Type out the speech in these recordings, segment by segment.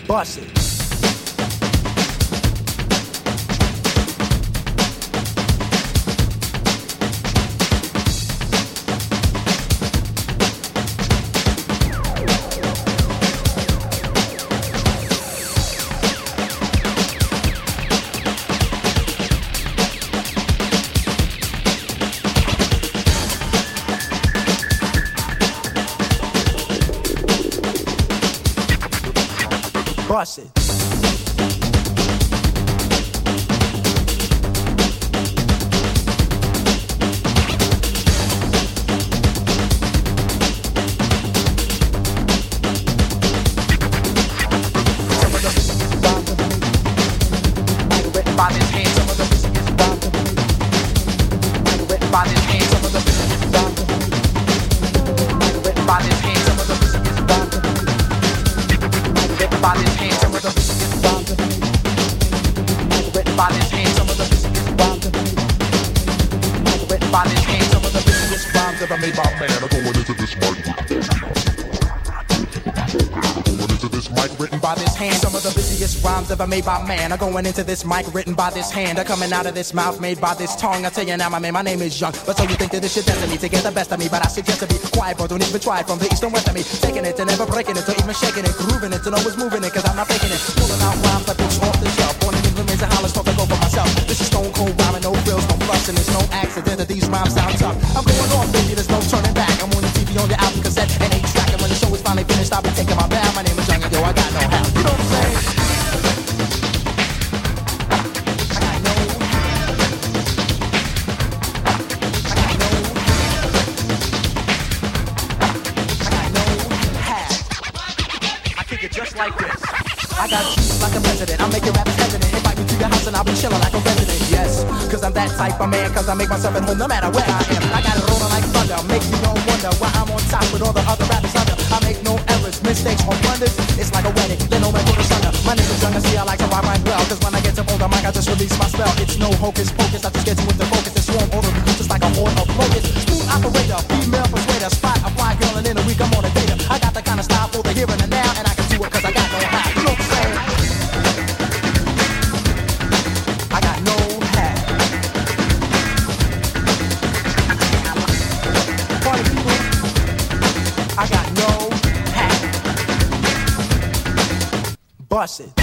Bust it. Bust it. By this hand, some of the business bound to me. By this hand, some of the business bound to me. By this hand, some of the business bound to me. By this hand, some of the business bound to me. By this hand, some of the business bound to me. By this hand, some of the business rhymes that I made by man are going into this mic written by this hand. Some of the busiest rhymes ever made by man are going into this mic written by this hand. Are coming out of this mouth made by this tongue. I tell you now, my name is Young. But so you think that this shit destiny to get the best of me? But I suggest to be quiet, bro. Don't even try it from the east and west of me. Taking it and never breaking it, or even shaking it, grooving it, and always moving it, cause I'm not faking it. Pulling out rhymes like books off the shelf. Born in England, raised in Holland, start to go for myself. This is stone cold rhyming, no frills, no flush, and it's no accident that these rhymes sound tough. I'm going off, baby, there's no turning back. I'm on the TV, on the album cassette, and 8-track. And when the show is finally finished, I'll be taking my bow. My name is Young, and yo, I got no how. You know what I'm saying? Just like this. I got cheese like a president. I make your rappers hesitant. Invite me to your house and I'll be chilling like a resident. Yes, cause I'm that type of man. Cause I make myself at home no matter where I am. I got it rolling like thunder. Make me don't wonder why I'm on top with all the other rappers under. I make no errors, mistakes, or blunders. It's like a wedding, then no man put us under. My name is Young, see I like to rhyme well. Cause when I get up on the mic I just release my spell. It's no hocus pocus, I just get you with the focus. It's swarm over you just like a horde of locusts. Smooth operator, female persuader. Spot a fly girl and in a week I'm on a data. I got the kind of style for the here and the now. And I can do it cause I got no how. You know what I'm saying? I got no hat. Party people, I got no hat. Bust it.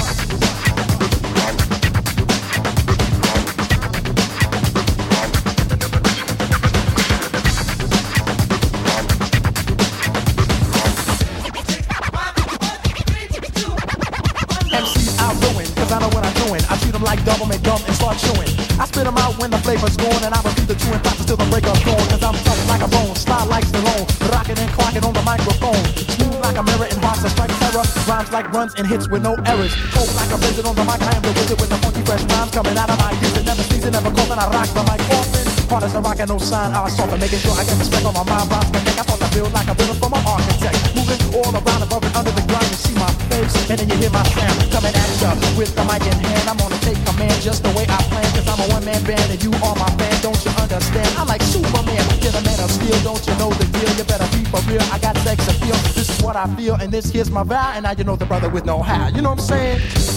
I know what I'm doing. I treat them like double make gum and start chewing. I spit them out when the flavor's gone, and I repeat the chewing process till the breakup's gone. Cause I'm tough like a bone, slide like Stallone, rocking and clocking on the microphone. Smooth like a mirror and hearts that strike terror. Rhymes like runs and hits with no errors. Cold like a visit on the mic, I am the wizard with the funky fresh rhymes coming out of my ears. It never ceases, never coughing, I rock the mic often. Hard as a rock and no sign, I soften, making sure I get respect on my mind. Rhymes my neck, I thought I feel like a builder from an architect. Moving all around above and under the ground, you see my face, and then you hear my sound coming at you with the mic in hand. I'm gonna take command just the way I plan, cause I'm a one-man band and you are my fan, don't you understand? I'm like Superman, you're the man of steel, don't you know the deal? You better be for real, I got sex appeal. This is what I feel, and this here's my vow, and now you know the brother with no how. You know what I'm saying?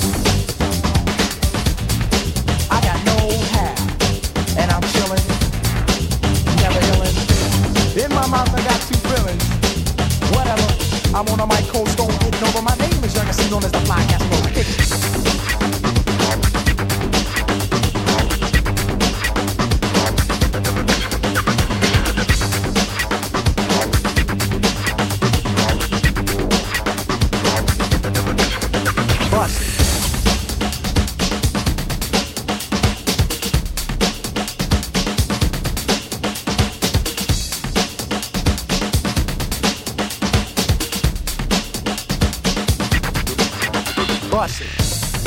I got no how, and I'm chilling, never illin'. In my mouth I got two feelings, whatever. I'm on a mic, cold stone, getting over. My name is Young, known as the Fly Castle. Bust it.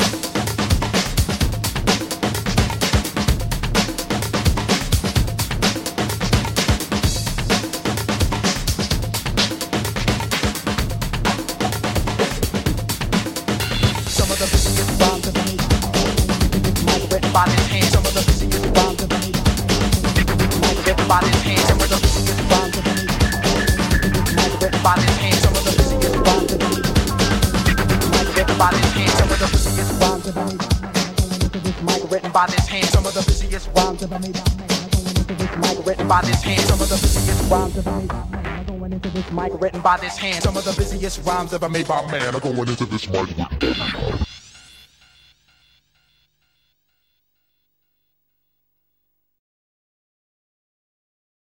Some of the busiest rhymes of me. Mic written by this hand. Some of the busiest rhymes of me. Mic written by this hand. Some of the busiest rhymes of me. Mic written by this hand. Some of the busiest rhymes of me. Mic written by this hand. Some of the busiest rhymes ever made. Going into this mic written by this hand. Some of the busiest rhymes ever made. Going into this mic written by this hand. Some of the busiest rhymes ever made. Going into this mic written by this hand. Some of the busiest rhymes ever made by man are going into this mic.